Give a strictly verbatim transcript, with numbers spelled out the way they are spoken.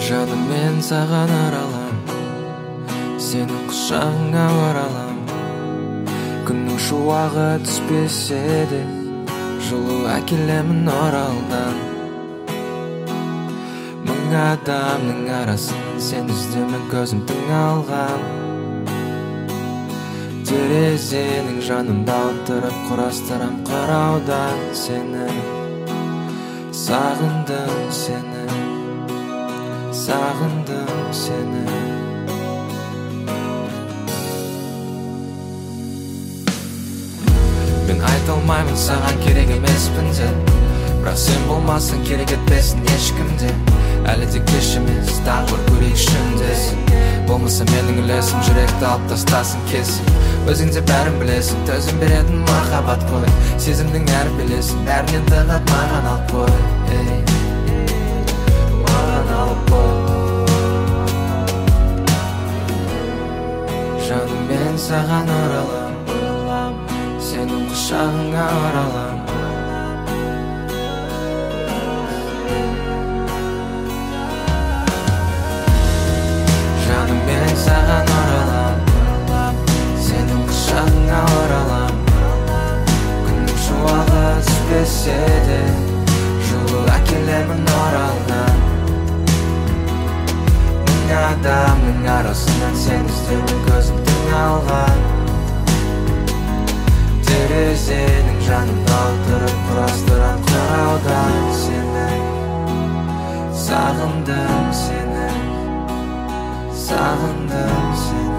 Жаным, мен саған аралам, сенің құшағыңа оралам. Күннің шуағы түспесе де, жылу әкелемін оралдан. Мың адамның арасын сен іздеме, көзім тың алған. Терезенің жанында отырып құрастырам қараудан сені. Сағындым сені, сағындым сені. Мен айта алмаймын саған керек емеспін деп, бірақ сен болмасың керек етпесін ешкімде. Әлі де кеш емес, тағы бір көрейік шындесін. Болмаса менің үлесім жүректі алып тастасын кесіп. Өзің де бәрін білесің, төзім беретін махаббат қой. Сезімдің әр білесің, бәрінен тығып маған алып қой. Маған алып қой. Жаным, мен саған оралам, сенің құшағыңа оралам. Жаным, мен саған оралам, сенің құшағыңа оралам. Күннің шуағы түспесе де, жылу әкелемін оралдан. Мың адамның арасынан сен іздеме, көзім тың алған. Терезенің жанында отырып құрастырам қараудан сені. Сағындым сені, сағындым сені.